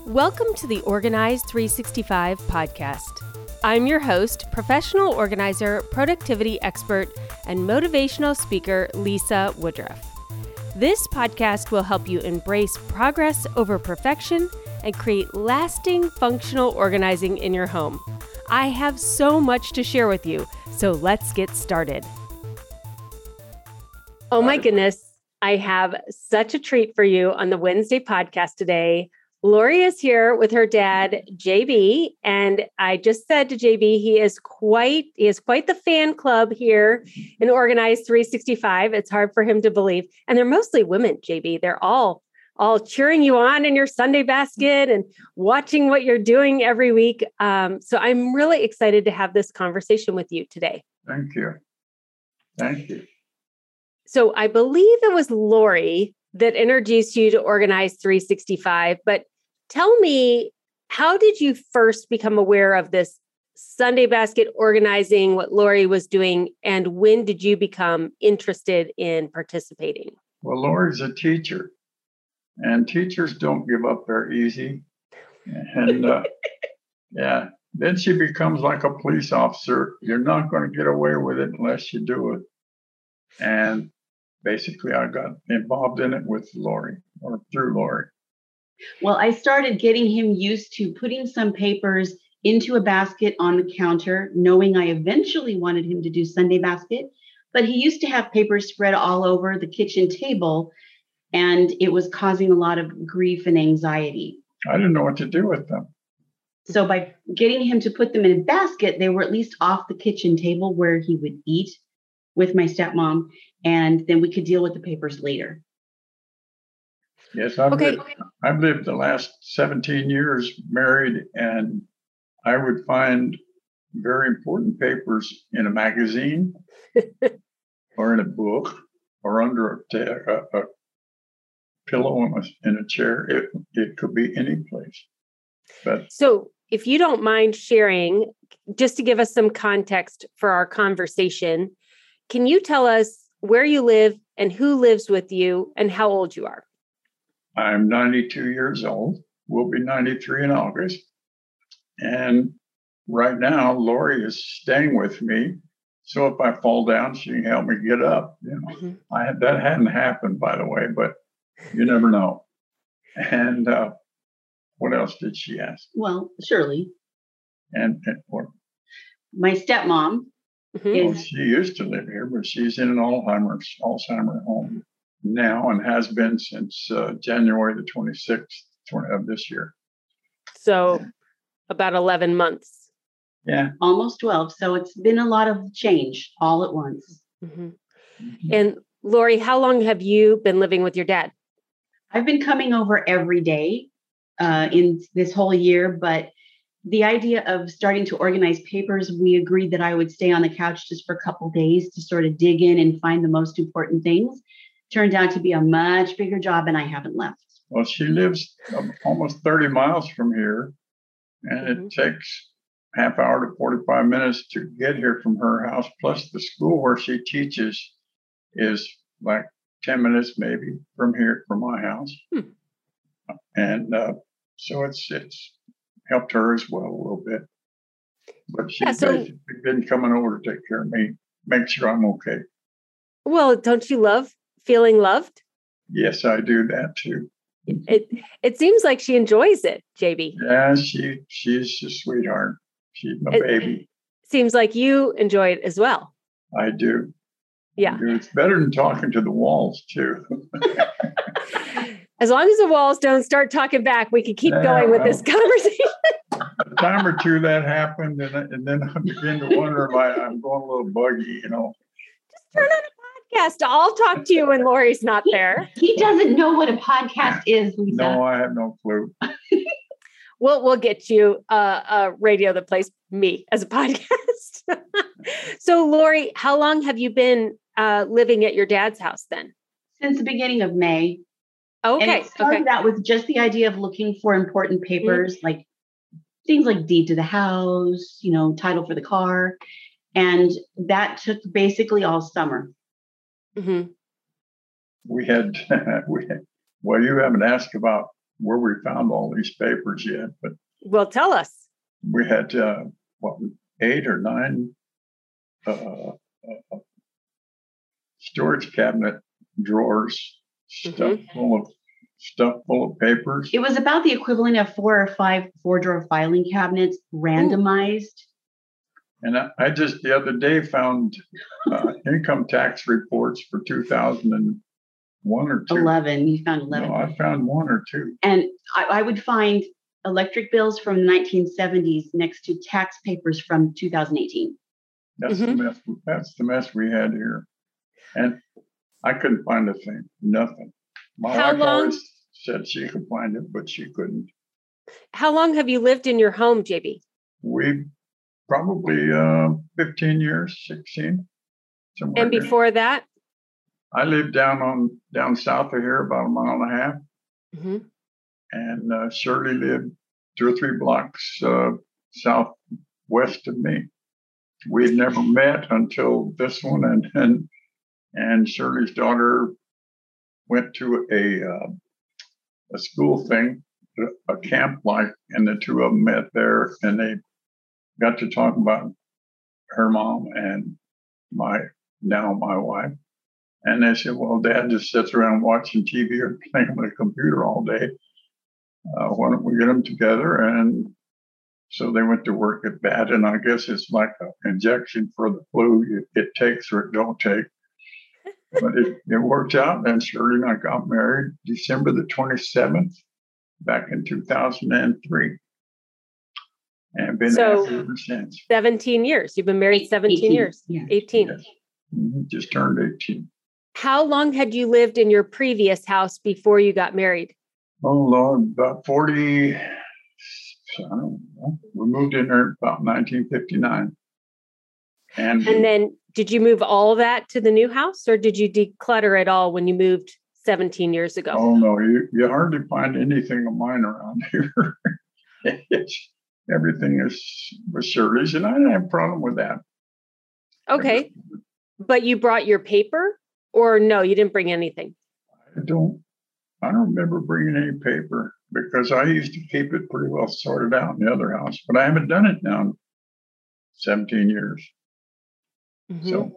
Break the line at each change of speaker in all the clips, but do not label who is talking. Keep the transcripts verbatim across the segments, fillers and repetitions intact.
Welcome to the Organize three sixty-five podcast. I'm your host, professional organizer, productivity expert, and motivational speaker, Lisa Woodruff. This podcast will help you embrace progress over perfection and create lasting functional organizing in your home. I have so much to share with you, so let's get started. Oh my goodness, I have such a treat for you on the Wednesday podcast today. Lori is here with her dad, J B, and I just said to J B, he is quite he is quite the fan club here in Organize three sixty-five. It's hard for him to believe, and they're mostly women, J B. They're all all cheering you on in your Sunday basket and watching what you're doing every week. Um, so I'm really excited to have this conversation with you today.
Thank you. Thank you.
So I believe it was Lori that introduced you to Organize three sixty-five, but tell me, how did you first become aware of this Sunday basket organizing, what Lori was doing, and when did you become interested in participating?
Well, Lori's a teacher, and teachers don't give up very easy. And uh, yeah, then she becomes like a police officer. You're not going to get away with it unless you do it. And basically, I got involved in it with Lori, or through Lori.
Well, I started getting him used to putting some papers into a basket on the counter, knowing I eventually wanted him to do Sunday basket. But he used to have papers spread all over the kitchen table, and it was causing a lot of grief and anxiety.
I didn't know what to do with them.
So by getting him to put them in a basket, they were at least off the kitchen table where he would eat with my stepmom, and then we could deal with the papers later.
Yes, I've,
Okay.
lived, I've lived the last seventeen years married, and I would find very important papers in a magazine or in a book or under a, ta- a, a pillow in a, in a chair. It, it could be any place. But
So if you don't mind sharing, just to give us some context for our conversation, can you tell us where you live and who lives with you and how old you are?
I'm ninety-two years old. We'll be ninety-three in August. And right now, Lori is staying with me. So if I fall down, she can help me get up. You know,
Mm-hmm.
I had, that hadn't happened, by the way, but you never know. And uh, what else did she ask?
Well, Shirley,
And, and what?
my stepmom,
Mm-hmm.
Well, she used to live here, but she's in an Alzheimer's Alzheimer's home now and has been since uh, January the twenty-sixth of this year.
So about eleven months.
Yeah.
almost twelve. So it's been a lot of change all at once.
Mm-hmm. And Lori, how long have you been living with your dad?
I've been coming over every day uh, in this whole year, but the idea of starting to organize papers, we agreed that I would stay on the couch just for a couple of days to sort of dig in and find the most important things. Turned out to be a much bigger job, and I haven't left.
Well, she lives um, almost thirty miles from here, and
Mhm.
it takes half hour to forty-five minutes to get here from her house. Plus, the school where she teaches is like ten minutes maybe from here, from my house.
Hmm.
And uh, so it's it's helped her as well a little bit. But she's
Yeah, so-
basically been coming over to take care of me, make sure I'm okay.
Well, don't you love feeling loved?
Yes, I do that too.
It it seems like she enjoys it, J B.
Yeah, she she's a sweetheart. She's my
It-
baby.
Seems like you enjoy it as well.
I do.
Yeah.
I do. It's better than talking to the walls too.
As long as the walls don't start talking back, we can keep
Yeah,
going with
well.
this conversation.
A time or two that happened, and, I- and then I begin to wonder if I, I'm going a little buggy, you know.
Turn on a podcast. I'll talk to you when Lori's not there.
He doesn't know what a podcast is, Lisa.
No, I have no clue.
We'll we'll get you uh, a radio that plays me as a podcast. So, Lori, how long have you been uh, living at your dad's house then?
Since the beginning of May.
Okay.
And it started
Okay.
out with just the idea of looking for important papers, mm-hmm. like things like deed to the house, you know, title for the car. And that took basically all summer.
Mm-hmm.
We had, we had, well, you haven't asked about where we found all these papers yet, but
well, tell us.
we had uh, what eight or nine uh, uh, storage cabinet drawers stuffed
Mhm.
full of stuff full of papers.
It was about the equivalent of four or five four drawer filing cabinets randomized.
And I, I just the other day found uh, income tax reports for two thousand one or two.
eleven. You found eleven.
No, I found one or two.
And I, I would find electric bills from the nineteen seventies next to tax papers from two thousand eighteen.
That's
Mhm.
the mess. That's the mess we had here, and I couldn't find a thing. Nothing. My
How
wife
long-
always said she could find it, but she couldn't.
How long have you lived in your home, J B?
We probably uh, fifteen years, sixteen. Somewhere
And
there.
before that?
I lived down on down south of here, about a mile and a half,
Mm-hmm.
and uh, Shirley lived two or three blocks uh, southwest of me. We'd never met until this one, and and and Shirley's daughter went to a uh, a school thing, a camp like, and the two of them met there, and they got to talk about her mom and my now my wife. And they said, well, Dad just sits around watching T V or playing on the computer all day. Uh, why don't we get them together? And so they went to work at that. And I guess it's like an injection for the flu. It, it takes or it don't take. But it, it worked out. And Shirley and I got married December the twenty-seventh back in two thousand three. And been
So-
happy ever since.
seventeen years. You've been married seventeen
eighteen.
years.
Yeah.
eighteen.
Yes. Mhm, just turned eighteen.
How long had you lived in your previous house before you got married?
Oh, Lord, about forty, I don't know. We moved in there about nineteen fifty-nine. And,
And then did you move all that to the new house, or did you declutter it all when you moved seventeen years ago?
oh, no, you, you hardly find anything of mine around here. It's, everything is with Shirley's, and I didn't have a problem with that.
Okay. But you brought your paper, or no, you didn't bring anything?
I don't, I don't remember bringing any paper because I used to keep it pretty well sorted out in the other house, but I haven't done it now in seventeen years.
Mhm.
So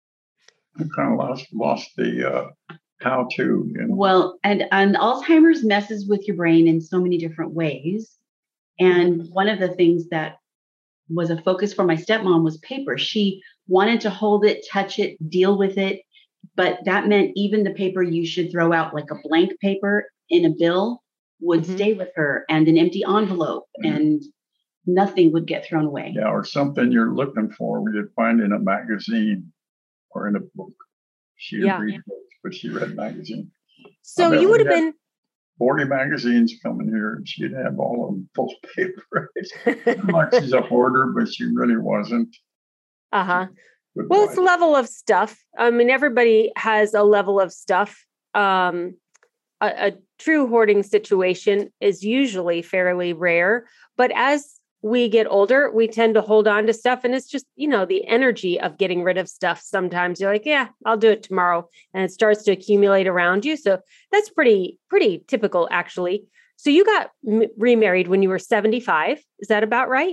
I kind of lost lost the uh, how to. You know.
Well, and, and Alzheimer's messes with your brain in so many different ways. And one of the things that was a focus for my stepmom was paper. She wanted to hold it, touch it, deal with it. But that meant even the paper you should throw out, like a blank paper in a bill, would
Mhm.
stay with her, and an empty envelope,
Mhm.
and nothing would get thrown away.
Yeah, or something you're looking for, we would find in a magazine or in a book. She didn't
Yeah.
read books, but she read magazines.
So
bet
you
we
would have
had-
been
forty magazines coming here, and she'd have all of them full of paper. It's not like she's a hoarder, but she really wasn't.
uh-huh.
Good
Well, it's a
wife.
level of stuff. I mean, everybody has a level of stuff. Um, a, a true hoarding situation is usually fairly rare, but as we get older, we tend to hold on to stuff. And it's just, you know, the energy of getting rid of stuff. Sometimes you're like, yeah, I'll do it tomorrow. And it starts to accumulate around you. So that's pretty, pretty typical, actually. So you got m- remarried when you were seventy-five. Is that about right?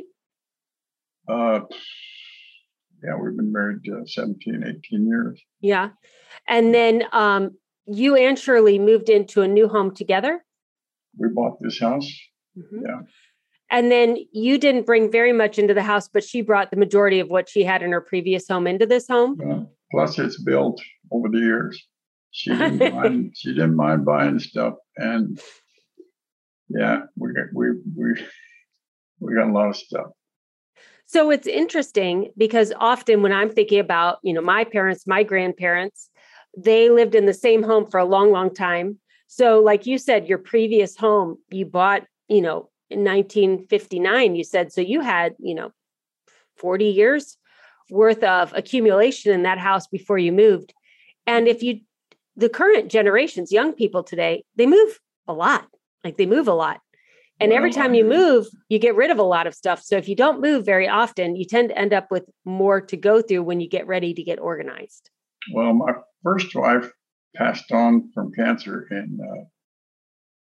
Uh, yeah, we've been married uh, seventeen, eighteen years.
Yeah. And then um, you and Shirley moved into a new home together.
We bought this house.
Mhm.
Yeah.
And then you didn't bring very much into the house, but she brought the majority of what she had in her previous home into this home.
Uh, plus, it's built over the years. She didn't mind. She didn't mind buying stuff, and yeah, we got we we we got a lot of stuff.
So it's interesting because often when I'm thinking about, you know, my parents, my grandparents, they lived in the same home for a long, long time. So like you said, your previous home you bought, you know, in nineteen fifty-nine, you said, so you had, you know, forty years worth of accumulation in that house before you moved. And if you, the current generations, young people today, they move a lot, like they move a lot. And every
Well,
time you move, you get rid of a lot of stuff. So if you don't move very often, you tend to end up with more to go through when you get ready to get organized.
Well, my first wife passed on from cancer in uh,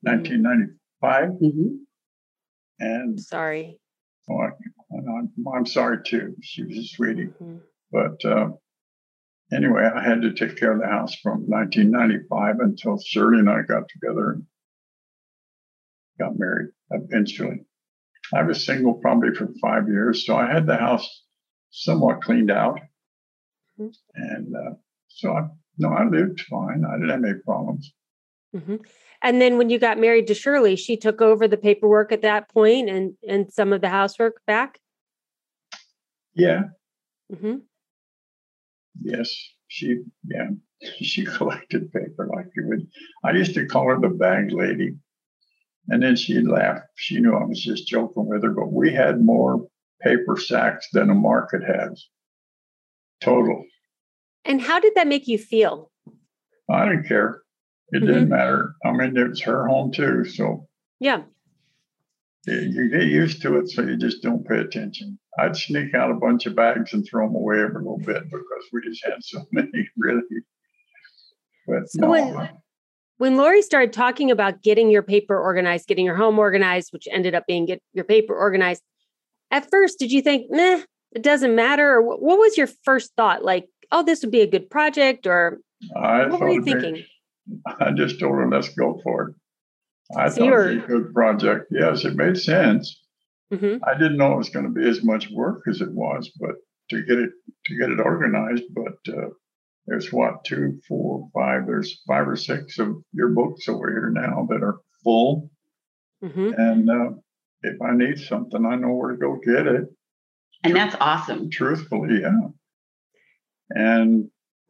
nineteen ninety-five.
Mm-hmm.
And
Sorry.
oh, I, I'm, I'm sorry too. She was a sweetie.
Mm-hmm.
But uh, anyway, I had to take care of the house from nineteen ninety-five until Shirley and I got together and got married eventually. I was single probably for five years, so I had the house somewhat cleaned out.
Mm-hmm.
And uh, so I, no, I lived fine. I didn't have any problems.
Mm-hmm. And then when you got married to Shirley, she took over the paperwork at that point and, and some of the housework back?
Yeah.
Mm-hmm.
Yes. She, yeah, she collected paper like you would. I used to call her the bag lady. And then she'd laugh. She knew I was just joking with her, but we had more paper sacks than a market has. Total.
And how did that make you feel?
I didn't care. It mm-hmm. didn't matter. I mean, it was her home too. So
yeah,
you get used to it. So you just don't pay attention. I'd sneak out a bunch of bags and throw them away every little bit because we just had so many, really. But
so
no.
When, when Lori started talking about getting your paper organized, getting your home organized, which ended up being get your paper organized, at first, did you think, nah, it doesn't matter? Or what was your first thought? Like, oh, this would be a good project, or
I
what were you thinking?
It, I just told her, let's go for it. I
so
thought
were,
it was a good project. Yes, it made sense.
Mm-hmm.
I didn't know it was going to be as much work as it was, but to get it to get it organized. But uh, there's what two, four, five. There's five or six of your books over here now that are full.
Mm-hmm.
And uh, if I need something, I know where to go get it.
And that's awesome.
Truthfully, yeah. And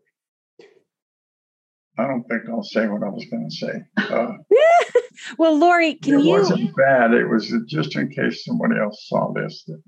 I don't think I'll say what I was going to say. Uh,
well, Lori, can
it
you?
It wasn't bad. It was just in case somebody else saw this that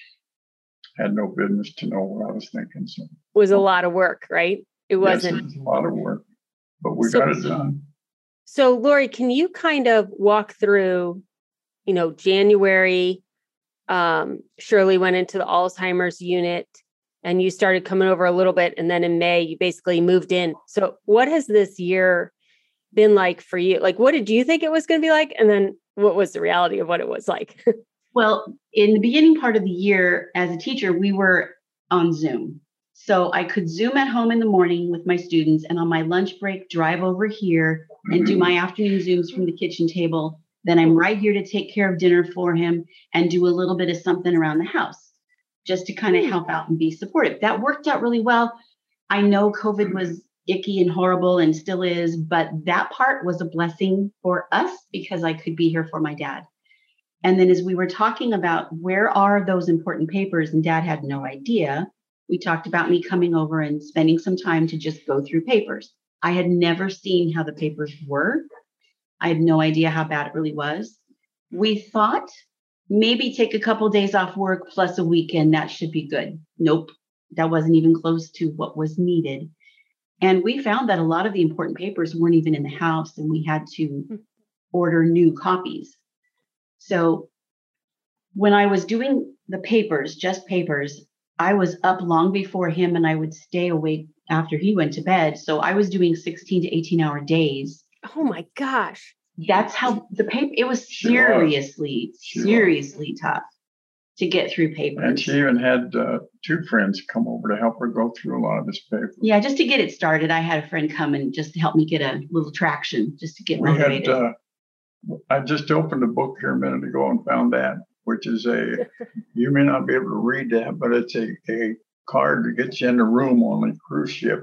had no business to know what I was thinking. So
it was a lot of work, right? It wasn't.
Yes, it was a lot of work, but we
so,
got it done.
So, Lori, can you kind of walk through, you know, January, um, Shirley went into the Alzheimer's unit and you started coming over a little bit. And then in May, you basically moved in. So what has this year been like for you? Like, what did you think it was going to be like? And then what was the reality of what it was like?
Well, in the beginning part of the year as a teacher, we were on Zoom. So I could Zoom at home in the morning with my students and on my lunch break, drive over here and do my afternoon Zooms from the kitchen table. Then I'm right here to take care of dinner for him and do a little bit of something around the house just to kind of help out and be supportive. That worked out really well. I know COVID was icky and horrible and still is, but that part was a blessing for us because I could be here for my dad. And then as we were talking about where are those important papers, and Dad had no idea, we talked about me coming over and spending some time to just go through papers. I had never seen how the papers were. I had no idea how bad it really was. We thought maybe take a couple of days off work plus a weekend, that should be good. Nope, that wasn't even close to what was needed. And we found that a lot of the important papers weren't even in the house and we had to order new copies. So when I was doing the papers, just papers, I was up long before him and I would stay awake after he went to bed. So I was doing sixteen to eighteen hour days.
Oh my gosh.
That's how the paper, it was seriously, seriously tough to get through papers.
And she even had uh, two friends come over to help her go through a lot of this paper.
Yeah, just to get it started. I had a friend come and just to help me get a little traction, just to get
we
motivated.
Had, uh, I just opened a book here a minute ago and found that, which is a, you may not be able to read that, but it's a, a card that gets you in the room on a cruise ship.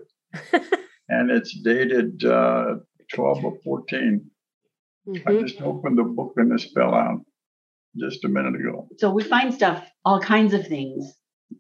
And it's dated uh, twelve of fourteen. Mm-hmm. I just opened the book and this fell out just a minute ago.
So we find stuff, all kinds of things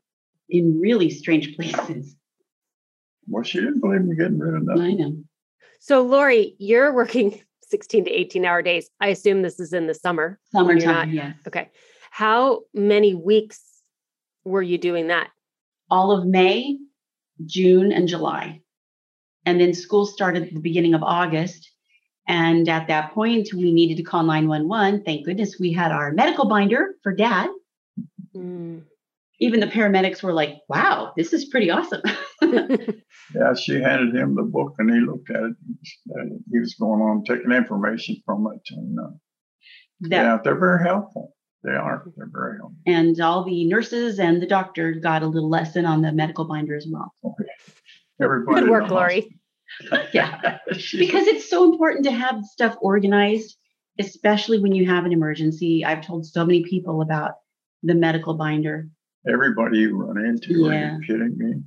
in really strange places.
Well, she didn't believe me getting rid of that.
I know.
So Lori, you're working sixteen to eighteen hour days. I assume this is in the summer.
Summertime, yes.
Okay. How many weeks were you doing that?
All of May, June, and July. And then school started at the beginning of August. And at that point, we needed to call nine one one. Thank goodness we had our medical binder for Dad. Mm. Even the paramedics were like, wow, this is pretty awesome.
Yeah, she handed him the book and he looked at it. He was going on taking information from it. And uh,
That,
yeah, they're very helpful. They are. They're very helpful.
and all the nurses and the doctor got a little lesson on the medical binder as well.
Okay. Everybody.
Good work, Lori.
Yeah, because it's so important to have stuff organized, especially when you have an emergency. I've told so many people about the medical binder.
Everybody you run into,
Yeah.
are you kidding me?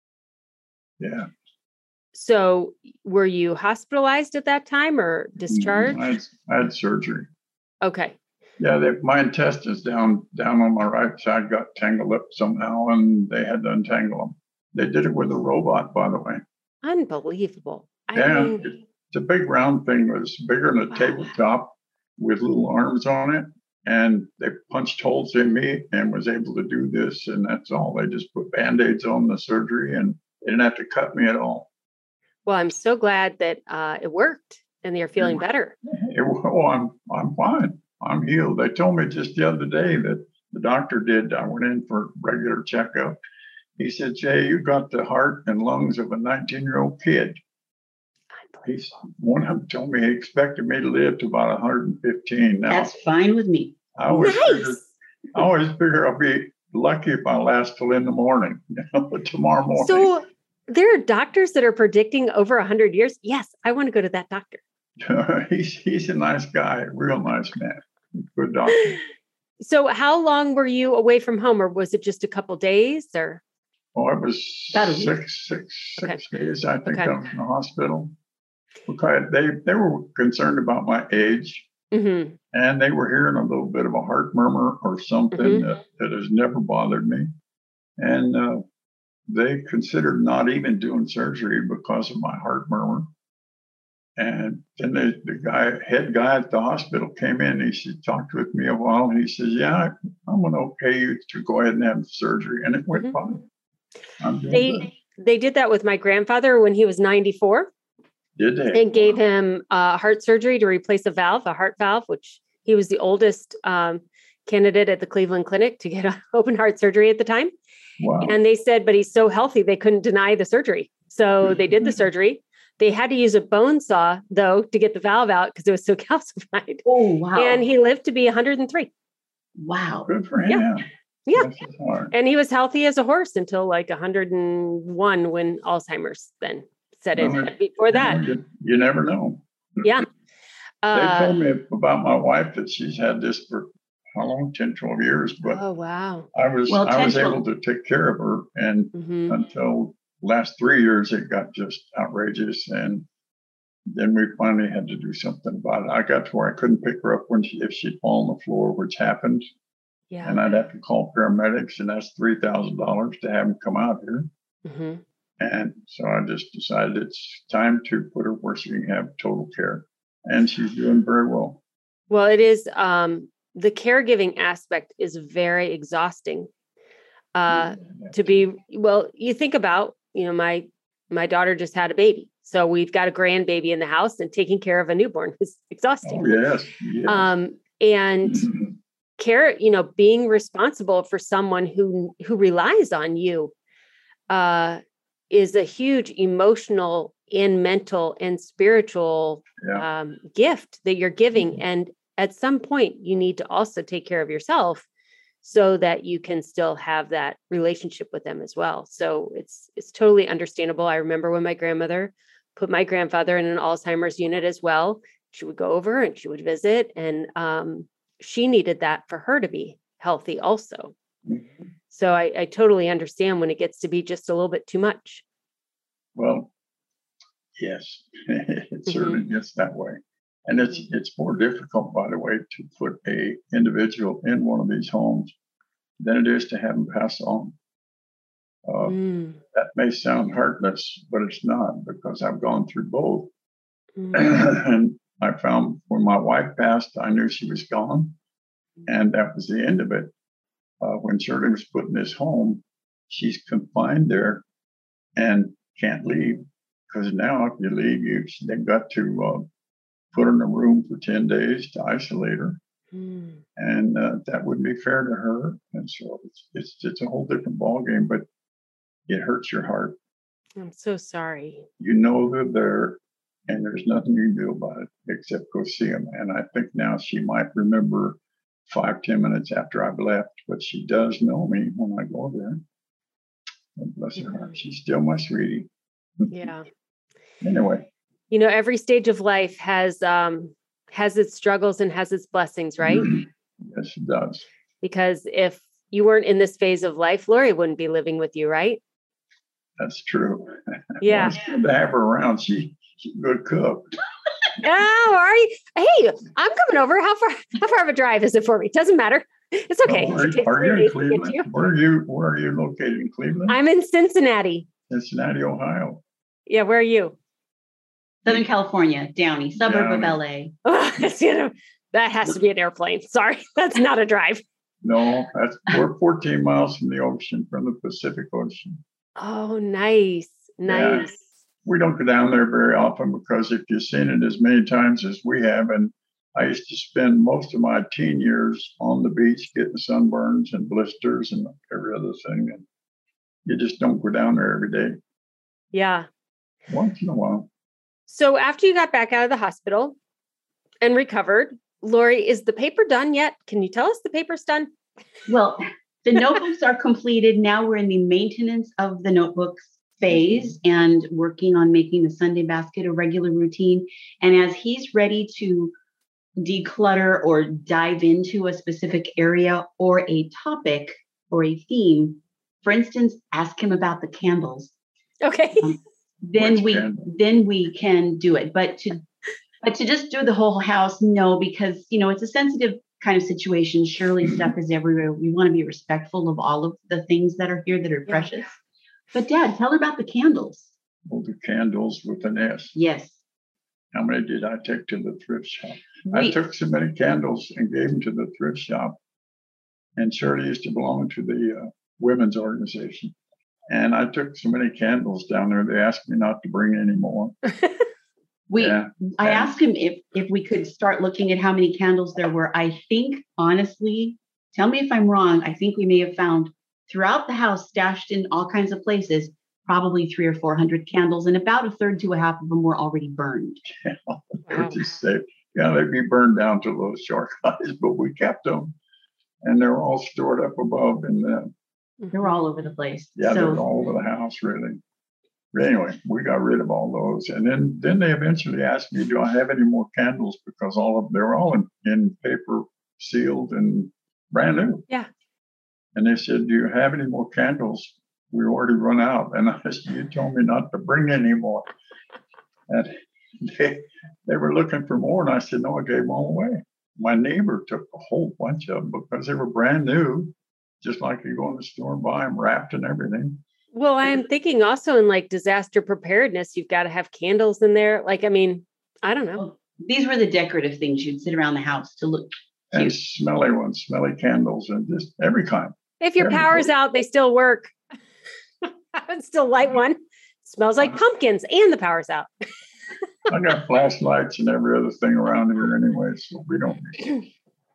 Yeah.
So were you hospitalized at that time or discharged?
I had, I had surgery.
Okay.
Yeah, they, my intestines down down on my right side got tangled up somehow, and they had to untangle them. They did it with a robot, by the way.
Unbelievable. I
Yeah,
mean,
it's a big round thing. It was bigger than a
Wow.
tabletop with little arms on it. And they punched holes in me and was able to do this. And that's all. They just put Band-Aids on the surgery and they didn't have to cut me at all.
well, I'm so glad that uh, it worked and you're feeling better.
It, oh, I'm, I'm fine. I'm healed. They told me just the other day that the doctor did. I went in for a regular checkup. He said, Jay, you got the heart and lungs of a nineteen-year-old kid. He's, one of them told me he expected me to live to about one hundred fifteen. Now,
That's fine with me.
I always,
Nice.
figure, I always figure I'll be lucky if I last till in the morning, you know, tomorrow morning.
So there are doctors that are predicting over one hundred years. Yes, I want to go to that doctor.
he's he's a nice guy, real nice man, good doctor.
So how long were you away from home, or was it just a couple days? Or
Oh, it was
About a week.
six, six, six days. I think
Okay.
I was in the hospital. Okay, they they were concerned about my age,
Mhm.
and they were hearing a little bit of a heart murmur or something
Mhm.
that, that has never bothered me, and uh, they considered not even doing surgery because of my heart murmur. And then they, the guy, head guy at the hospital came in. He said, talked with me a while. And he says, yeah, I'm going to okay you to go ahead and have the surgery. And it went
Mhm.
fine. I'm doing good.
they they did that with my grandfather when he was ninety-four.
Did they?
And gave him uh, heart surgery to replace a valve, a heart valve, which he was the oldest um, candidate at the Cleveland Clinic to get a open heart surgery at the time.
Wow.
And they said, but he's so healthy, they couldn't deny the surgery. So they did the surgery. They had to use a bone saw, though, to get the valve out because it was so calcified.
Oh, wow.
And he lived to be one hundred three.
wow.
Good for him.
Yeah. Yeah.
Bless his heart.
And he was healthy as a horse until like one hundred one when Alzheimer's then set in.
Well,
But before that,
You, you never know.
yeah.
They
Uh,
told me about my wife that she's had this for how long? ten, twelve years. But
oh, wow.
I was
Well,
I was
ten,
able to take care of her. And
hmm
until last three years, it got just outrageous. And then we finally had to do something about it. I got to where I couldn't pick her up when she, if she'd fall on the floor, which happened.
Yeah.
And I'd have to call paramedics, and that's three thousand dollars to have them come out here.
hmm
And so I just decided it's time to put her where she can have total care. And she's doing very well.
Well, it is, um, the caregiving aspect is very exhausting. Uh, to be, well, you think about, you know, my, my daughter just had a baby. So we've got a grandbaby in the house, and taking care of a newborn is exhausting.
Oh, yes. yes.
Um, and care, you know, being responsible for someone who, who relies on you, uh, is a huge emotional and mental and spiritual
yeah.
um, gift that you're giving. And at some point, you need to also take care of yourself so that you can still have that relationship with them as well. So it's it's totally understandable. I remember when my grandmother put my grandfather in an Alzheimer's unit as well. She would go over and she would visit, and um, she needed that for her to be healthy also.
Mhm.
So I, I totally understand when it gets to be just a little bit too much.
Well, yes, it certainly gets that way. And it's it's more difficult, by the way, to put a individual in one of these homes than it is to have them pass on. Uh,
Mm,
that may sound heartless, but it's not, because I've gone through both.
mm,
And I found when my wife passed, I knew she was gone, and that was the end of it. Uh, when Shirley was put in this home, she's confined there and can't leave, because now if you leave, you they've got to uh, put her in a room for ten days to isolate her,
mm.
and uh, that wouldn't be fair to her. And so it's it's, it's a whole different ballgame, but it hurts your heart.
I'm so sorry.
You know they're there, and there's nothing you can do about it except go see them. And I think now she might remember five, ten minutes after I've left, but she does know me when I go there. And bless her heart, she's still my sweetie.
Yeah.
Anyway.
You know, every stage of life has um has its struggles and has its blessings, right?
Yes, it does.
Because if you weren't in this phase of life, Lori wouldn't be living with you, right?
That's true.
Yeah.
Well, it's good to have her around. She, she's a good cook.
Oh, are you? Hey, I'm coming over. How far how far of a drive is it for me? Doesn't matter. It's okay.
Oh, are,
It
are you in Cleveland?
you.
Where are you where are you located in Cleveland?
I'm in Cincinnati.
Cincinnati, Ohio.
Yeah, where are you?
Southern California, Downey, suburb
Downey.
of L A.
You know, that has to be an airplane. Sorry, that's not a drive.
No, that's we're fourteen miles from the ocean, from the Pacific Ocean.
Oh, nice. Nice.
Yeah. We don't go down there very often because if you've seen it as many times as we have, and I used to spend most of my teen years on the beach getting sunburns and blisters and every other thing. And you just don't go down there every day.
Yeah.
Once in a while.
So after you got back out of the hospital and recovered, Lori, is the paper done yet? Can you tell us the paper's done?
Well, the notebooks are completed. Now we're in the maintenance of the notebooks phase and working on making the Sunday basket a regular routine. And as he's ready to declutter or dive into a specific area or a topic or a theme, for instance, ask him about the candles.
Okay.
Um, then
Which
we
candle?
then we can do it. But to but to just do the whole house, no, because you know it's a sensitive kind of situation. Surely stuff is everywhere. We want to be respectful of all of the things that are here that are
Yeah.
precious. But Dad, tell her about the candles.
Well, the candles with an S.
Yes.
How many did I take to the thrift shop? I
We,
took so many candles and gave them to the thrift shop. And Shirley used to belong to the uh, women's organization. And I took so many candles down there, they asked me not to bring any more.
we
Yeah.
I
And-
asked him if if we could start looking at how many candles there were. I think, honestly, tell me if I'm wrong, I think we may have found throughout the house, stashed in all kinds of places, probably three or four hundred candles, and about a third to a half of them were already burned.
They're just safe. Yeah, they'd be burned down to those short guys, but we kept them. And they're all stored up above in the,
They were all over the place.
yeah, they're
So
all over the house, really. But anyway, we got rid of all those. And then, then they eventually asked me, do I have any more candles? Because all of, they were all in, in paper sealed and brand new.
Yeah.
And they said, do you have any more candles? We already run out. And I said, you told me not to bring any more. And they, they were looking for more. And I said, no, I gave them all away. My neighbor took a whole bunch of them because they were brand new, just like you go in the store and buy them wrapped and everything.
Well, I'm thinking also in like disaster preparedness, you've got to have candles in there. Like, I mean, I don't know.
well, these were the decorative things you'd sit around the house to look
And
cute.
smelly ones, smelly candles, and just every kind.
If your
Every
power's
day.
out, they still work. I would still light one. Smells like pumpkins and the power's out.
I got flashlights and every other thing around here anyway, so we don't need.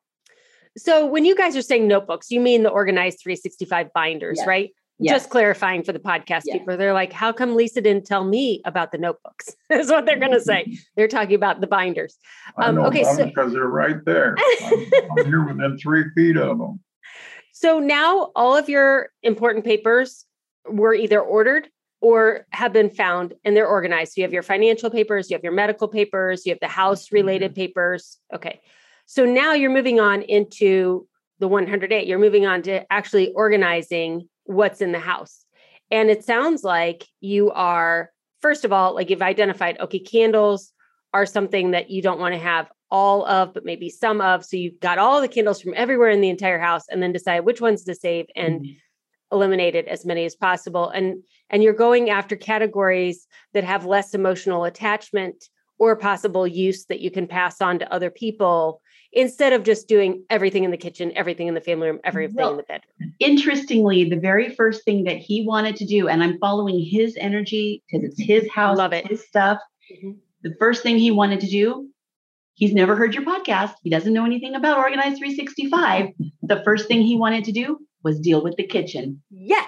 So when you guys are saying notebooks, you mean the organized three sixty-five binders,
Yes.
right?
Yes.
Just clarifying for the podcast
Yes.
people. They're like, how come Lisa didn't tell me about the notebooks? Is what they're going to say. They're talking about the binders.
I
Um,
know
okay,
about
so-
them because they're right there. I'm, I'm here within three feet of them.
So now all of your important papers were either ordered or have been found and they're organized. So you have your financial papers, you have your medical papers, you have the house related papers. Okay. So now you're moving on into the one hundred eight. You're moving on to actually organizing what's in the house. And it sounds like you are, first of all, like you've identified, okay, candles are something that you don't want to have all of, but maybe some of. So you've got all the candles from everywhere in the entire house and then decide which ones to save and
Mhm.
eliminated as many as possible. And, and you're going after categories that have less emotional attachment or possible use that you can pass on to other people instead of just doing everything in the kitchen, everything in the family room, everything
Well,
in the bedroom.
Interestingly, the very first thing that he wanted to do, and I'm following his energy because it's his house,
Love
it's
it.
his stuff.
Mhm.
The first thing he wanted to do, he's never heard your podcast. He doesn't know anything about Organized three sixty-five. The first thing he wanted to do was deal with the kitchen.
Yes.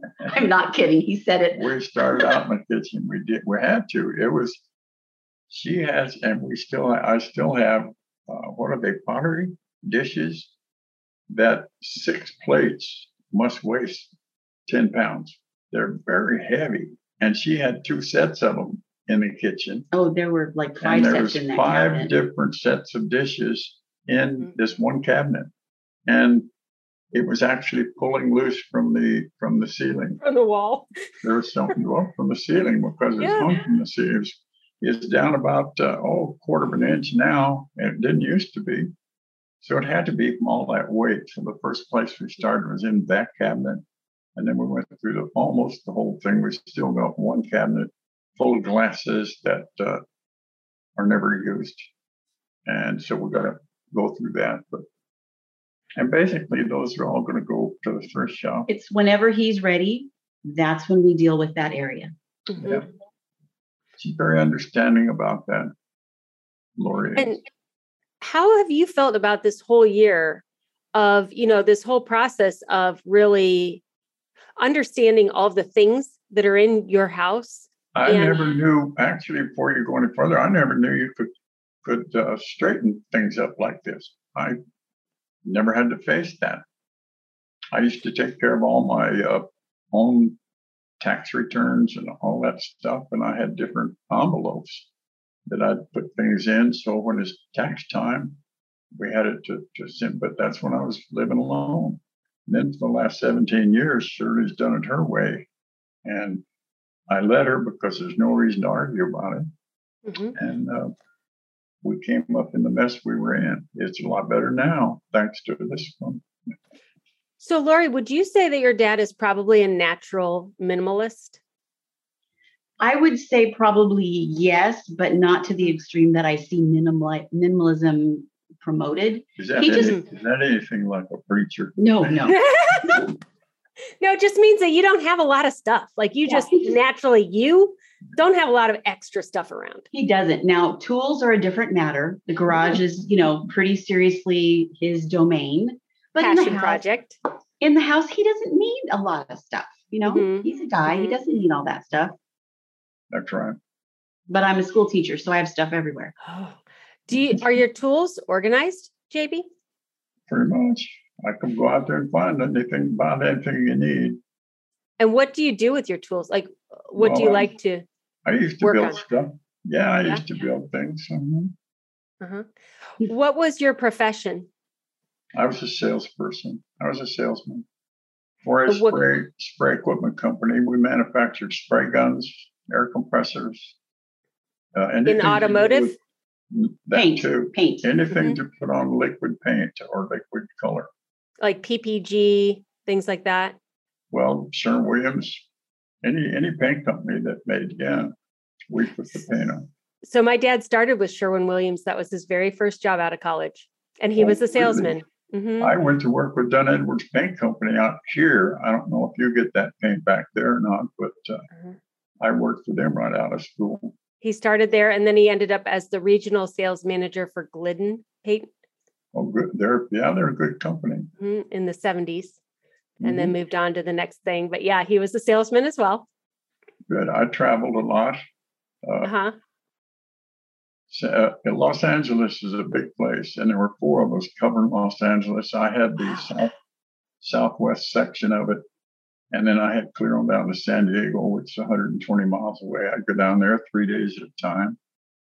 I'm not kidding. He said it.
We started out in the kitchen. We did. We had to. It was. She has, and we still. I still have. Uh, what are they? Pottery dishes. That six plates must weigh ten pounds. They're very heavy, and she had two sets of them in the kitchen.
Oh, there were like five
and there
sets
was
in that
five
cabinet.
different sets of dishes in
Mm-hmm.
this one cabinet, and it was actually pulling loose from the from the ceiling.
From the wall.
There was something up from the ceiling because it was
Yeah.
hung from the ceiling. It was, it's down about uh, oh quarter of an inch now, and it didn't used to be. So it had to be from all that weight. So the first place we started was in that cabinet, and then we went through the almost the whole thing. We still got one cabinet full of glasses that uh, are never used, and so we got to go through that. But and basically, those are all going to go to the thrift shop.
It's whenever he's ready, that's when we deal with that area.
Mhm.
Yeah. She's very understanding about that, Lori.
And how have you felt about this whole year of, you know, this whole process of really understanding all of the things that are in your house?
I
and-
never knew, actually, before you go any further, I never knew you could could uh, straighten things up like this. I never had to face that. I used to take care of all my uh, own tax returns and all that stuff, and I had different envelopes that I'd put things in. So when it's tax time, we had it to, to send, but that's when I was living alone. And then for the last seventeen years, Shirley's done it her way. And I let her because there's no reason to argue about it.
Mhm.
And uh, we came up in the mess we were in. It's a lot better now, thanks to this one.
So, Lori, would you say that your dad is probably a natural minimalist?
I would say probably yes, but not to the extreme that I see minimal, minimalism promoted.
Is that,
He
any,
just-
is that anything like a preacher?
No, no.
No, it just means that you don't have a lot of stuff. Like you
Yeah.
just naturally, you don't have a lot of extra stuff around.
He doesn't. Now, tools are a different matter. The garage is, you know, pretty seriously his domain. But in the
Passion
house,
project.
in the house, he doesn't need a lot of stuff. You know,
Mhm.
he's a guy. He
Mhm.
doesn't need all that stuff.
That's right.
But I'm a school teacher, so I have stuff everywhere.
Oh. Do you are your tools organized, J B?
Pretty much. I can go out there and find anything, about anything you need.
And what do you do with your tools? Like, what do you
Well, I-
like to?
I used to
Work
build
on.
stuff. Yeah, I
Yeah.
used to build things. Mhm.
Uh-huh. What was your profession?
I was a salesperson. I was a salesman for a
Uh, what-
spray spray equipment company. We manufactured spray guns, air compressors. Uh, anything to do
automotive?
with That
Paint.
too.
Paint.
Anything
Mhm.
to put on liquid paint or liquid color.
Like P P G, things like that?
Well, Sherwin Williams, any any paint company that made, yeah, we put the paint on.
So my dad started with Sherwin-Williams. That was his very first job out of college. And he
Oh,
was a
really?
salesman. Mhm.
I went to work with Dunn Edwards Paint Company out here. I don't know if you get that paint back there or not, but uh,
Uh-huh.
I worked for them right out of school.
He started there and then he ended up as the regional sales manager for Glidden Paint
Oh, good. They're yeah, they're a good company.
mhm, in the seventies and
Mhm.
then moved on to the next thing. But yeah, he was a salesman as well.
Good. I traveled a lot. Uh,
Uh-huh.
so, uh, Los Angeles is a big place, and there were four of us covering Los Angeles. I had the
Wow.
south, southwest section of it, and then I had clear on down to San Diego, which is one hundred twenty miles away. I'd go down there three days at a time.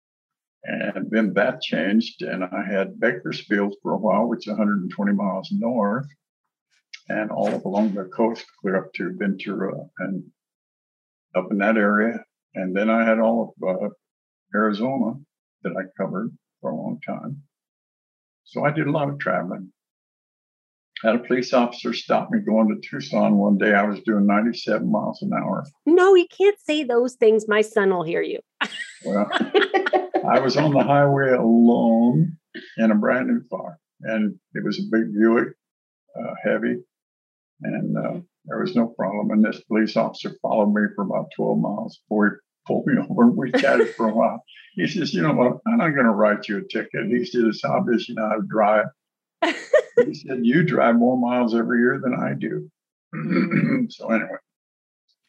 And then that changed, and I had Bakersfield for a while, which is one hundred twenty miles north, and all up along the coast, clear up to Ventura and up in that area. And then I had all of uh, Arizona that I covered for a long time. So I did a lot of traveling. Had a police officer stop me going to Tucson one day. I was doing ninety-seven miles an hour.
No, you can't say those things. My son will hear you.
Well, I was on the highway alone in a brand new car, and it was a big Buick, uh, heavy, and uh,
Mhm.
there was no problem. And this police officer followed me for about twelve miles before he pulled me over, and we chatted for a while. He says, "You know what? I'm not going to write you a ticket." He said, "It's obvious you know how to drive." He said, "You drive more miles every year than I do."
Mhm.
So anyway,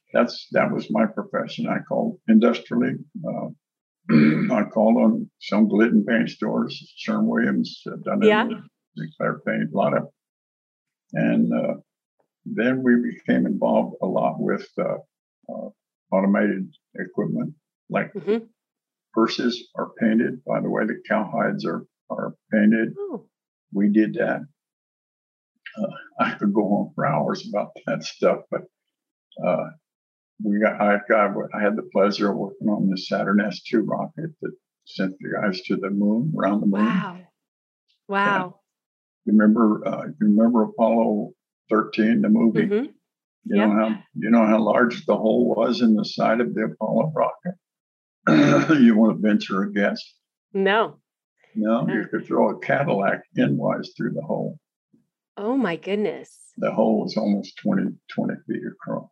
that's that was my profession. I called industrially. Uh, I called on some Glidden paint stores, Sherwin Williams, uh, done it,
Yeah.
Sinclair Paint, a lot of, and uh, then we became involved a lot with uh, uh, automated equipment, like
Mm-hmm.
purses are painted by the way the cowhides are are painted.
Oh.
We did that. Uh, I could go on for hours about that stuff, but uh, we got I got I had the pleasure of working on the Saturn S two rocket that sent the guys to the moon, around the moon.
Wow. Wow.
You remember uh, you remember Apollo thirteen, the movie?
Mm-hmm.
You
Yep.
know how you know how large the hole was in the side of the Apollo rocket? You want to venture a guess?
No.
No, you could throw a Cadillac endwise through the hole.
Oh my goodness.
The hole was almost twenty, twenty feet across.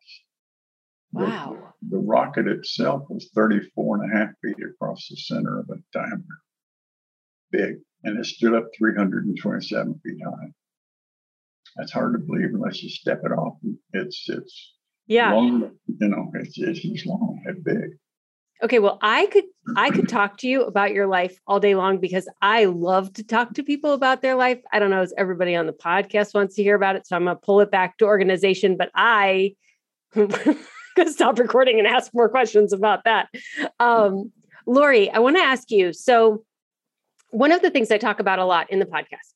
Wow.
The, the rocket itself was thirty-four and a half feet across the center of the diameter. Big. And it stood up three hundred twenty-seven feet high. That's hard to believe unless you step it off. It's it's
Yeah.
long, you know, it's it's, it's long and big.
Okay, well, I could I could talk to you about your life all day long because I love to talk to people about their life. I don't know if everybody on the podcast wants to hear about it, so I'm going to pull it back to organization, but I going to stop recording and ask more questions about that. Um, Lori, I want to ask you, so one of the things I talk about a lot in the podcast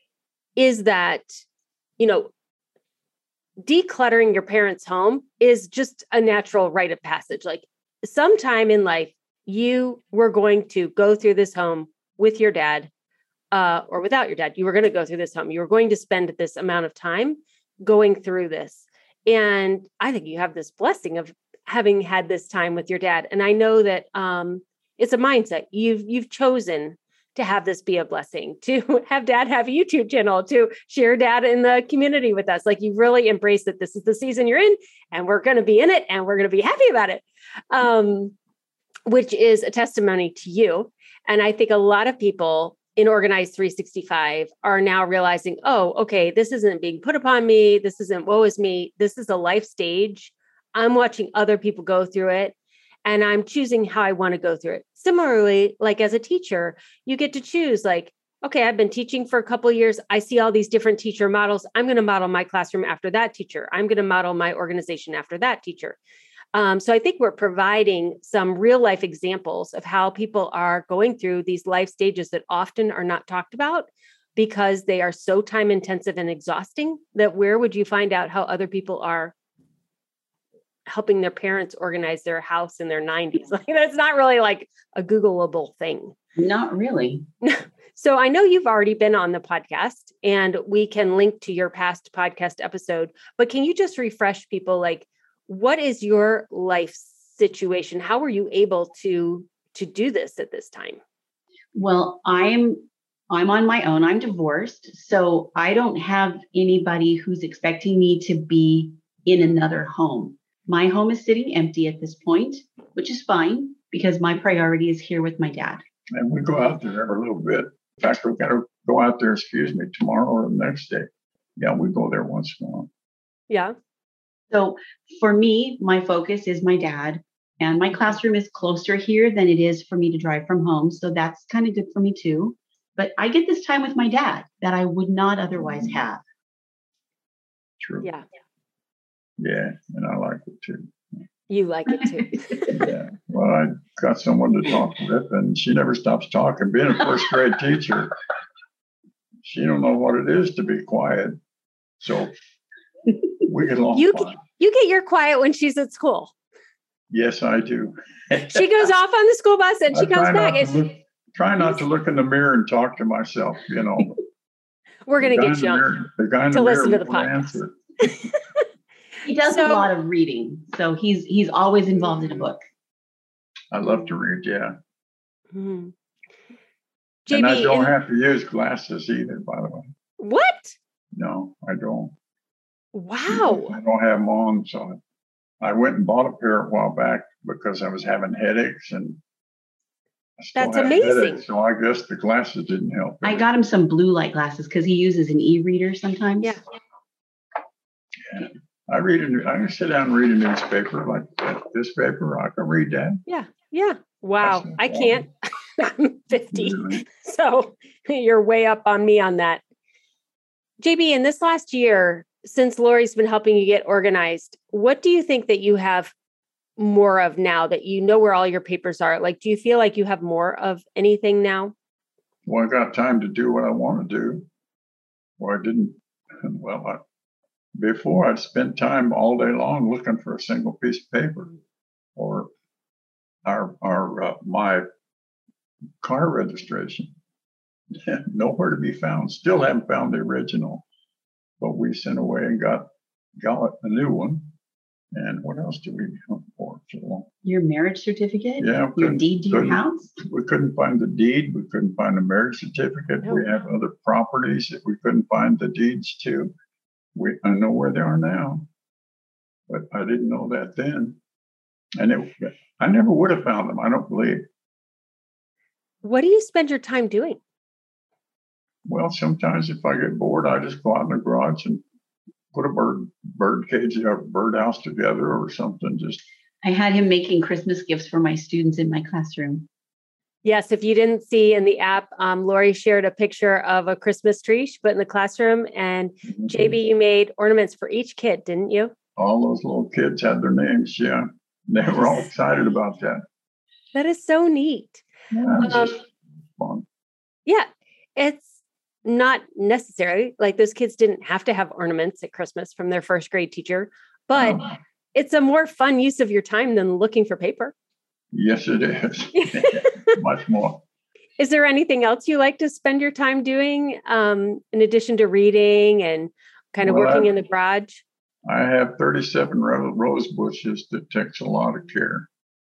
is that, you know, decluttering your parents' home is just a natural rite of passage. Like, sometime in life, you were going to go through this home with your dad uh, or without your dad. You were going to go through this home. You were going to spend this amount of time going through this. And I think you have this blessing of having had this time with your dad. And I know that um, it's a mindset. You've, you've chosen to have this be a blessing, to have dad have a YouTube channel, to share dad in the community with us. Like, you really embrace that this is the season you're in and we're going to be in it and we're going to be happy about it. Um, which is a testimony to you. And I think a lot of people in Organized three sixty-five are now realizing, oh, okay, this isn't being put upon me. This isn't woe is me. This is a life stage. I'm watching other people go through it and I'm choosing how I want to go through it. Similarly, like as a teacher, you get to choose like, okay, I've been teaching for a couple of years. I see all these different teacher models. I'm going to model my classroom after that teacher. I'm going to model my organization after that teacher. Um, so I think we're providing some real life examples of how people are going through these life stages that often are not talked about because they are so time intensive and exhausting that where would you find out how other people are helping their parents organize their house in their nineties? Like, that's not really like a Googleable thing.
Not really.
So I know you've already been on the podcast and we can link to your past podcast episode, but can you just refresh people like, what is your life situation? How were you able to to do this at this time?
Well, I'm I'm on my own. I'm divorced, so I don't have anybody who's expecting me to be in another home. My home is sitting empty at this point, which is fine because my priority is here with my dad.
And we go out there every little bit. In fact, we've got to go out there, excuse me, tomorrow or the next day. Yeah, we go there once in a while.
Yeah.
So for me, my focus is my dad, and my classroom is closer here than it is for me to drive from home. So that's kind of good for me too. But I get this time with my dad that I would not otherwise have.
True.
Yeah.
Yeah, and I like it too.
You like it too.
Yeah. Well, I got someone to talk with, and she never stops talking. Being a first grade teacher, she don't know what it is to be quiet. So we get along
You
fine.
you get your quiet when she's at school.
Yes, I do.
She goes off on the school bus and she
I
comes
try
back.
not
And
to look, try not to look in the mirror and talk to myself. You know,
we're going to
The guy
get
in the
you on.
mirror- The guy in
to
the
listen
mirror
to the
won't
podcast.
answer.
He does
So-
a lot of reading, so he's he's always involved in a book.
I love to read. Yeah,
Hmm.
and I
J B,
don't
in-
have to use glasses either. By the way,
what?
no, I don't.
Wow.
I don't have them on, so I went and bought a pair a while back because I was having headaches, and I still
That's
have
amazing.
headaches, so I guess the glasses didn't help.
I
any.
got him some blue light glasses because he uses an e-reader sometimes.
Yeah.
I read a, I can sit down and read a newspaper like this paper. I can read that.
Yeah. Yeah. Wow.
No
I can't. I'm fifty.
Really?
So you're way up on me on that. J B, in this last year, since Lori's been helping you get organized, what do you think that you have more of now that you know where all your papers are? Like, do you feel like you have more of anything now?
Well, I got time to do what I want to do. Well, I didn't. Well, I, before I'd spend time all day long looking for a single piece of paper, or our our uh, my car registration. Nowhere to be found. Still haven't found the original, but we sent away and got got a new one. And what else did we hunt for?
Your marriage certificate?
Yeah.
Your deed to your house?
We couldn't find the deed. We couldn't find the marriage certificate.
No.
We have other properties that we couldn't find the deeds to. We I know where they are now, but I didn't know that then. And it, I never would have found them, I don't believe.
What do you spend your time doing?
Well, sometimes if I get bored, I just go out in the garage and put a bird bird cage or a birdhouse together or something. Just
I had him making Christmas gifts for my students in my classroom.
Yes, if you didn't see in the app, um, Lori shared a picture of a Christmas tree she put in the classroom, and mm-hmm. J B, you made ornaments for each kid, didn't you?
All those little kids had their names. Yeah, they were all excited about that.
That is so neat.
Yeah, it's
um,
just fun.
Yeah, it's not necessary. Like those kids didn't have to have ornaments at Christmas from their first grade teacher, but oh. It's a more fun use of your time than looking for paper.
Yes, it is. Much more.
Is there anything else you like to spend your time doing um, in addition to reading and kind of well, working I, in the garage?
I have thirty-seven rose bushes that takes a lot of care.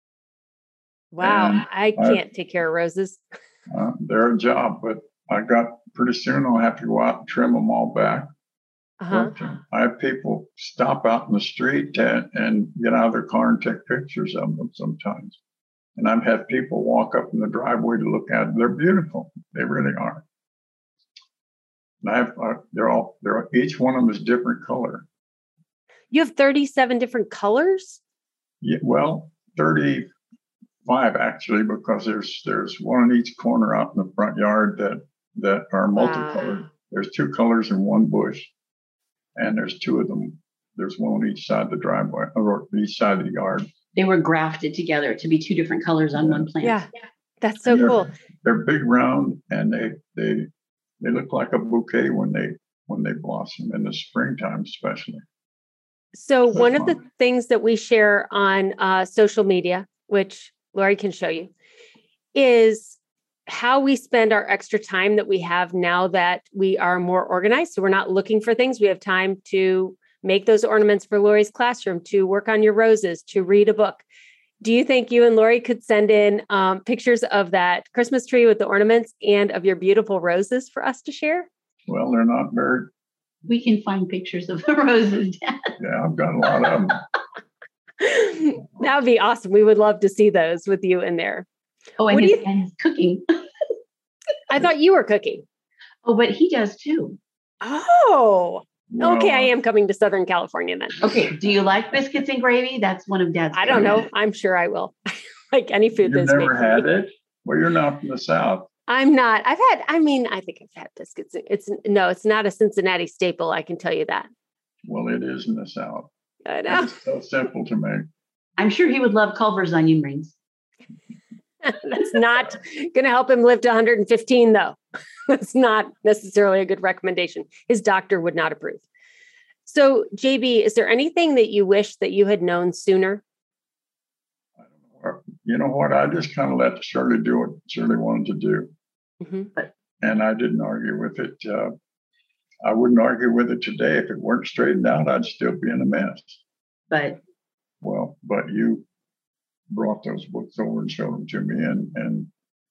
Wow. And I can't I, take care of roses.
Uh, they're a job, but I got pretty soon I'll have to go out and trim them all back.
Uh-huh.
But, uh, I have people stop out in the street and, and get out of their car and take pictures of them sometimes. And I've had people walk up in the driveway to look at them. They're beautiful. They really are. And I have, uh, they're all, they're each one of them is different color.
You have thirty-seven different colors?
Yeah, well, thirty-five actually, because there's there's one in each corner out in the front yard that that are multicolored. Wow. There's two colors in one bush, and there's two of them. There's one on each side of the driveway, or each side of the yard.
They were grafted together to be two different colors on
yeah.
one plant.
Yeah, that's so
they're,
cool.
They're big, round, and they they they look like a bouquet when they when they blossom in the springtime, especially.
So one of the things that we share on uh, social media, which Lori can show you, is how we spend our extra time that we have now that we are more organized. So we're not looking for things. We have time to make those ornaments for Lori's classroom, to work on your roses, to read a book. Do you think you and Lori could send in um, pictures of that Christmas tree with the ornaments and of your beautiful roses for us to share?
Well, they're not very...
We can find pictures of the roses, Dad.
Yeah, I've got a lot of them.
That would be awesome. We would love to see those with you in there.
Oh, and his, and his cooking.
I thought you were cooking.
Oh, but he does too.
Oh,
Well,
okay. I am coming to Southern California then.
Okay. Do you like biscuits and gravy? That's one of Dad's.
I don't know. I'm sure I will. Like any food
You've
that's made
never
for
had
me.
it? Well, you're not from the South.
I'm not. I've had, I mean, I think I've had biscuits. It's no, it's not a Cincinnati staple. I can tell you that.
Well, it is in the South.
I know.
It's so simple to make.
I'm sure he would love Culver's onion rings.
That's not going to help him live to one hundred fifteen, though. That's not necessarily a good recommendation. His doctor would not approve. So, J B, is there anything that you wish that you had known sooner?
I don't know. You know what? I just kind of let Shirley do what Shirley wanted to do.
Mm-hmm.
And I didn't argue with it. Uh, I wouldn't argue with it today. If it weren't straightened out, I'd still be in a mess.
But
well, but you brought those books over and showed them to me, and and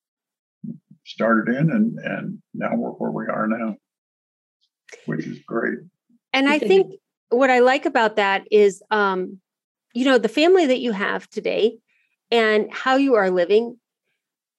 started in, and and now we're where we are now, which is great.
And I think what I like about that is, um, you know, the family that you have today and how you are living.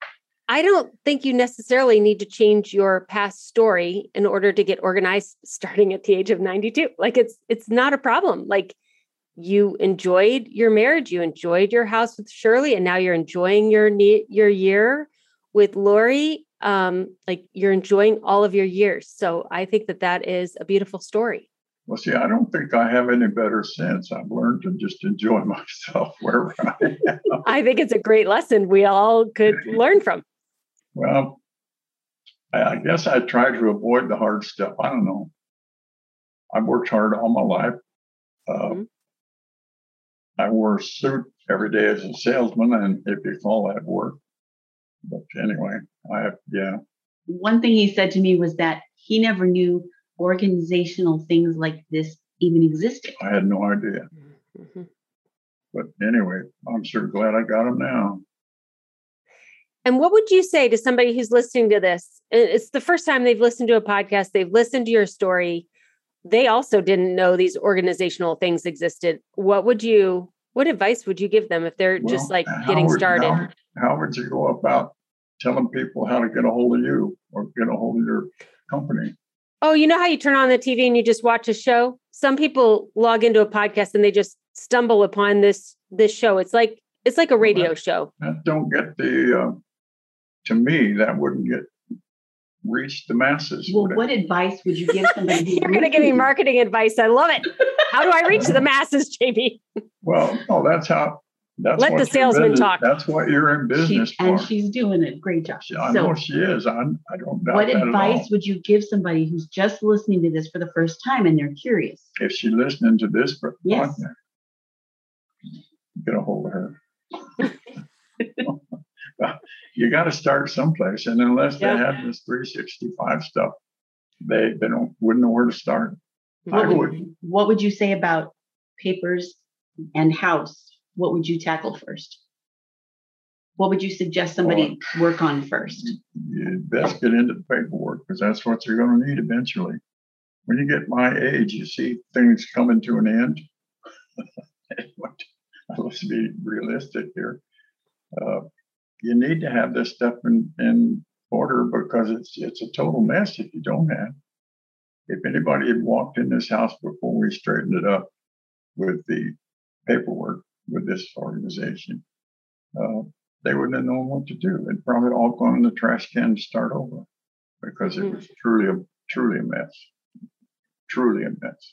I don't think you necessarily need to change your past story in order to get organized starting at the age of ninety-two. Like it's it's not a problem. Like you enjoyed your marriage, you enjoyed your house with Shirley, and now you're enjoying your ne- your year with Lori. Um, like you're enjoying all of your years. So I think that that is a beautiful story.
Well, see, I don't think I have any better sense. I've learned to just enjoy myself wherever I am.
I think it's a great lesson we all could learn from.
Well, I, I guess I try to avoid the hard stuff. I don't know. I've worked hard all my life. Uh, mm-hmm. I wore a suit every day as a salesman, and if you call that work. But anyway, I have, yeah.
One thing he said to me was that he never knew organizational things like this even existed.
I had no idea. Mm-hmm. But anyway, I'm sure glad I got him now.
And what would you say to somebody who's listening to this? It's the first time they've listened to a podcast. They've listened to your story. They also didn't know these organizational things existed. What would you, what advice would you give them if they're well, just like getting
would,
started?
How, how would you go about telling people how to get a hold of you or get a hold of your company?
Oh, you know how you turn on the T V and you just watch a show? Some people log into a podcast and they just stumble upon this, this show. It's like, it's like a radio
well, that,
show.
That don't get the, uh, to me, that wouldn't get reach the masses.
Well, what it? advice would you give somebody?
You're going to give me marketing advice. I love it. How do I reach the masses, J B?
Well, no, that's how. That's
Let the salesman talk.
That's what you're in business
she,
for.
And she's doing a great job.
She, I
so,
know she is. I'm, I don't doubt
What
that
advice
at all.
would you give somebody who's just listening to this for the first time and they're curious?
If she's listening to this, for
yes.
podcast, get a hold of her. You got to start someplace, and unless
yeah.
they have this three sixty-five stuff, they they don't wouldn't know where to start.
What
I
would,
would.
What would you say about papers and house? What would you tackle first? What would you suggest somebody oh, work on first?
You best get into the paperwork because that's what you're going to need eventually. When you get my age, you see things coming to an end. Let's be realistic here. Uh, you need to have this stuff in, in order because it's it's a total mess if you don't have. If anybody had walked in this house before we straightened it up with the paperwork with this organization, uh, they wouldn't have known what to do. They'd probably all gone in the trash can to start over because mm-hmm. it was truly a truly a mess. Truly a mess.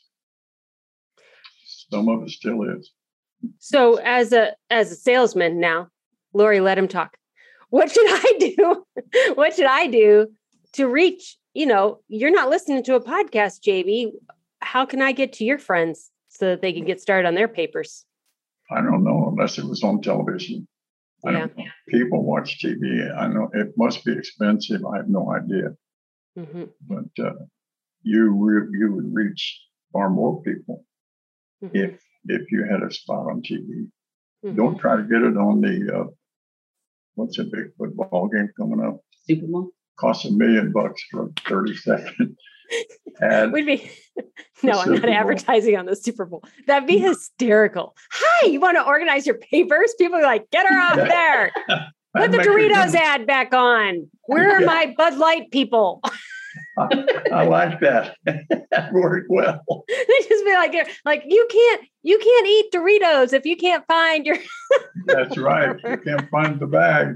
Some of it still is.
So as a as a salesman now, Lori, let him talk. What should I do? What should I do to reach, you know, you're not listening to a podcast, J B. How can I get to your friends so that they can get started on their papers?
I don't know, unless it was on television. I
yeah.
don't know. People watch T V. I know it must be expensive. I have no idea. Mm-hmm. But uh, you re- you would reach far more people mm-hmm. if if you had a spot on T V. Mm-hmm. Don't try to get it on the, uh, what's a big football game coming up?
Super Bowl.
Costs a million bucks for a thirty second ad.
We'd be, no, I'm not Bowl. advertising on the Super Bowl. That'd be hysterical. Hi, you want to organize your papers? People are like, get her out there. Put the Doritos ad back on. Where are yeah. my Bud Light people?
I, I like that. That worked well.
They just be like, like you can't, you can't eat Doritos if you can't find your.
That's right. You can't find the bag.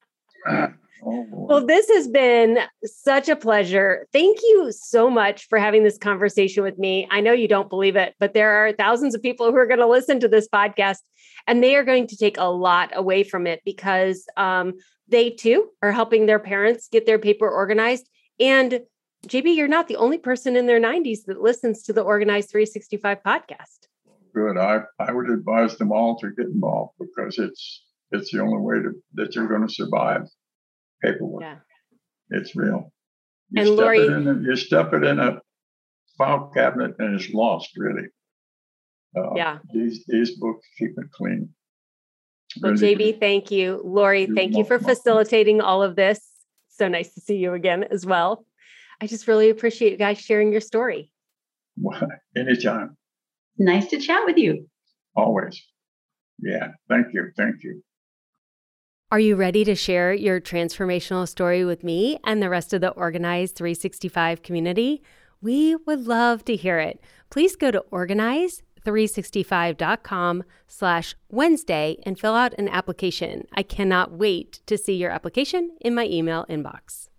Oh,
well, this has been such a pleasure. Thank you so much for having this conversation with me. I know you don't believe it, but there are thousands of people who are going to listen to this podcast, and they are going to take a lot away from it because um, they too are helping their parents get their paper organized. And J B, you're not the only person in their nineties that listens to the Organized three sixty-five podcast.
Good. I, I would advise them all to get involved because it's it's the only way to, that you're going to survive paperwork. Yeah. It's real. You
and
step
Lori,
it in a, you step it in a file cabinet and it's lost, really. Uh,
yeah.
These these books keep it clean.
Well, J B, thank you. Lori, thank you for facilitating all of this. So nice to see you again as well. I just really appreciate you guys sharing your story.
Well, anytime.
Nice to chat with you.
Always. Yeah. Thank you. Thank you.
Are you ready to share your transformational story with me and the rest of the Organize three sixty-five community? We would love to hear it. Please go to organize three sixty-five dot com slash Wednesday and fill out an application. I cannot wait to see your application in my email inbox.